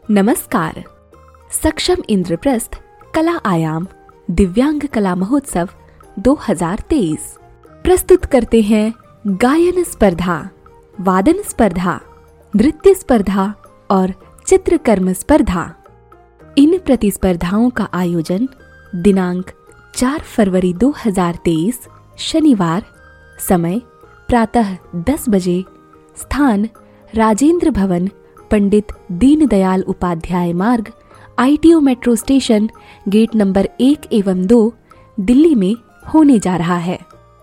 नमस्कार। सक्षम इंद्रप्रस्थ कला आयाम दिव्यांग कला महोत्सव 2023 प्रस्तुत करते हैं गायन स्पर्धा, वादन स्पर्धा, नृत्य स्पर्धा और चित्रकर्म स्पर्धा। इन प्रतिस्पर्धाओं का आयोजन दिनांक 4 फरवरी 2023 शनिवार, समय प्रातः 10 बजे, स्थान राजेंद्र भवन, Pandit Deendayal Upadhyay Marg, ITO metro station, gate number 1 एवं 2, दिल्ली में होने जा रहा है।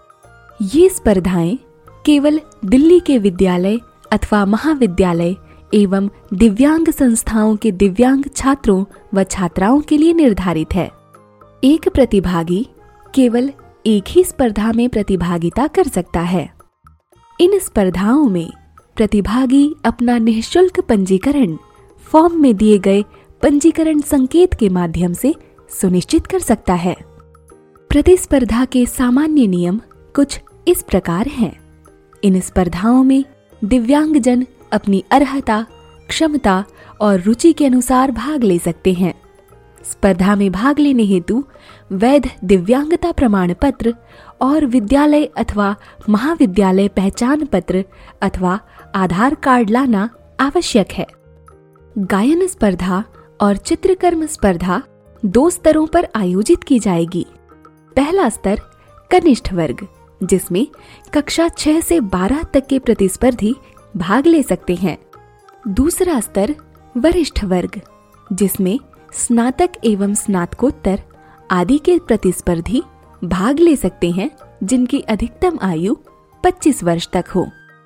ये स्पर्धाएं केवल दिल्ली के विद्यालय अथवा महाविद्यालय एवं दिव्यांग संस्थाओं के दिव्यांग छात्रों व छात्राओं के लिए निर्धारित है। एक प्रतिभागी केवल एक ही स्पर्धा में प्रतिभागिता कर सकता है। इन स्पर्धाओं में प्रतिभागी अपना निःशुल्क पंजीकरण फॉर्म में दिए गए पंजीकरण संकेत के माध्यम से सुनिश्चित कर सकता है। प्रतिस्पर्धा के सामान्य नियम कुछ इस प्रकार हैं। इन स्पर्धाओं में दिव्यांगजन अपनी अर्हता, क्षमता और रुचि के अनुसार भाग ले सकते हैं। स्पर्धा में भाग लेने हेतु वैध दिव्यांगता प्रमाण पत्र और विद्यालय अथवा महाविद्यालय पहचान पत्र अथवा आधार कार्ड लाना आवश्यक है। गायन स्पर्धा और चित्रकर्म स्पर्धा 2 स्तरों पर आयोजित की जाएगी। पहला स्तर कनिष्ठ वर्ग, जिसमें कक्षा 6 से 12 तक के प्रतिस्पर्धी भाग ले सकते हैं। दूसरा स्तर वरिष्ठ वर्ग, जिसमें स्नातक एवं स्नातकोत्तर आदि के प्रतिस्पर्धी भाग ले सकते हैं, जिनकी अधिकतम आयु 25 वर्ष तक हो।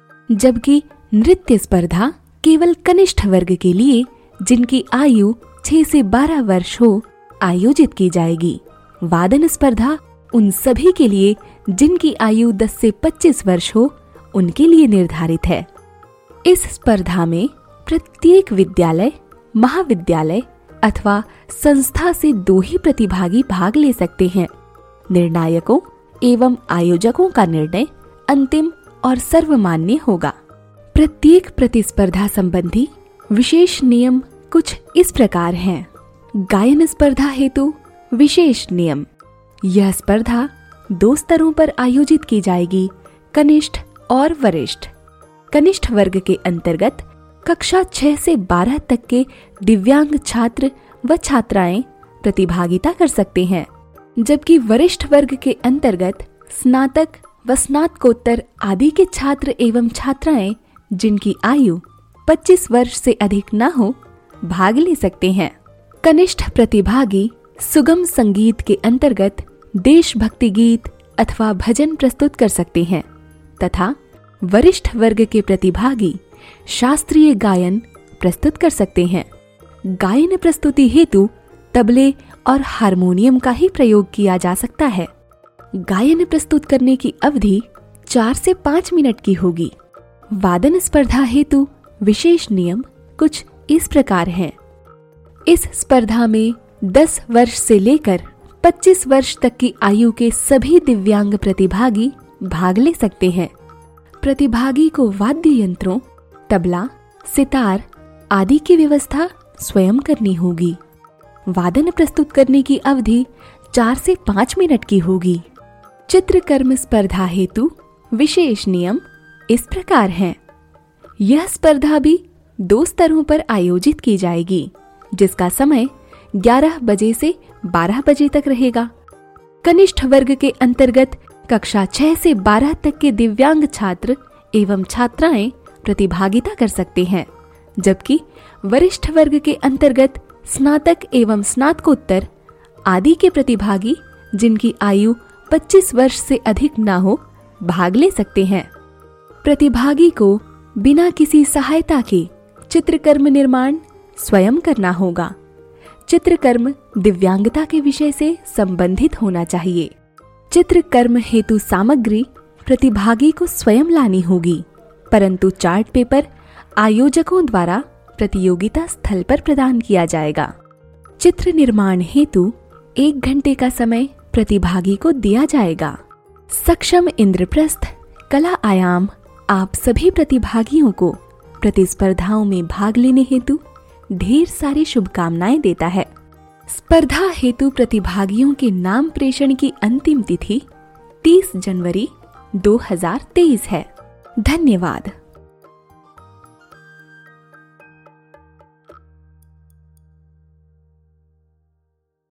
जबकि नृत्य स्पर्धा केवल कनिष्ठ वर्ग के लिए, जिनकी आयु 6 से 12 वर्ष हो, आयोजित की जाएगी। वादन स्पर्धा उन सभी के लिए जिनकी आयु 10 से 25 वर्ष हो, उनके लिए निर्धारित है। इस स्पर्धा में प्रत्येक विद्यालय, महाविद्यालय अथवा संस्था से 2 ही प्रतिभागी भाग ले सकते हैं। निर्णायकों एवं आयोजकों का निर्णय अंतिम और सर्वमान्य होगा। प्रत्येक प्रतिस्पर्धा संबंधी विशेष नियम कुछ इस प्रकार हैं। गायन स्पर्धा हेतु विशेष नियम। यह स्पर्धा 2 स्तरों पर आयोजित की जाएगी, कनिष्ठ और वरिष्ठ। कनिष्ठ वर्ग के अंतर्गत कक्षा 6 से 12 तक के दिव्यांग छात्र व छात्राएं प्रतिभागिता कर सकते हैं, जबकि वरिष्ठ वर्ग के अंतर्गत स्नातक व स्नातकोत्तर आदि के छात्र एवं छात्राएं जिनकी आयु 25 वर्ष से अधिक न हो, भाग ले सकते हैं। कनिष्ठ प्रतिभागी सुगम संगीत के अंतर्गत देशभक्ति गीत अथवा भजन प्रस्तुत कर सकते हैं तथा वरिष्ठ वर्ग के प्रतिभागी शास्त्रीय गायन प्रस्तुत कर सकते हैं। गायन प्रस्तुति हेतु तबले और हारमोनियम का ही प्रयोग किया जा सकता है। गायन प्रस्तुत करने की अवधि 4 से 5 मिनट की होगी। वादन स्पर्धा हेतु विशेष नियम कुछ इस प्रकार हैं। इस स्पर्धा में 10 वर्ष से लेकर 25 वर्ष तक की आयु के सभी दिव्यांग प्रतिभागी भाग ले सकते हैं। प्रतिभागी को वाद्य यंत्रों, तबला, सितार आदि की व्यवस्था स्वयं करनी होगी। वादन प्रस्तुत करने की अवधि 4 से 5 मिनट की होगी। चित्रकर्म स्पर्धा हेतु विशेष नियम इस प्रकार हैं। यह स्पर्धा भी 2 स्तरों पर आयोजित की जाएगी, जिसका समय 11 बजे से 12 बजे तक रहेगा। कनिष्ठ वर्ग के अंतर्गत कक्षा 6 से 12 तक के दिव्यांग छात्र एवं छात्राएं प्रतिभागिता कर सकते हैं, जबकि वरिष्ठ वर्ग के अंतर्गत स्नातक एवं स्नातकोत्तर आदि के प्रतिभागी जिनकी आयु 25 वर्ष से अधिक न हो, भाग ले सकते हैं। प्रतिभागी को बिना किसी सहायता के चित्रकर्म निर्माण स्वयं करना होगा। चित्रकर्म दिव्यांगता के विषय से संबंधित होना चाहिए। चित्रकर्म हेतु सामग्री प्रतिभागी को स्वयं लानी होगी, परंतु चार्ट पेपर आयोजकों द्वारा प्रतियोगिता स्थल पर प्रदान किया जाएगा। चित्र निर्माण हेतु 1 घंटे का समय प्रतिभागी को दिया जाएगा। सक्षम इंद्रप्रस्थ कला आयाम आप सभी प्रतिभागियों को प्रतिस्पर्धाओं में भाग लेने हेतु ढेर सारी शुभकामनाएं देता है। स्पर्धा हेतु प्रतिभागियों के नाम प्रेषण की अंतिम तिथि 30 जनवरी 2023 है। धन्यवाद।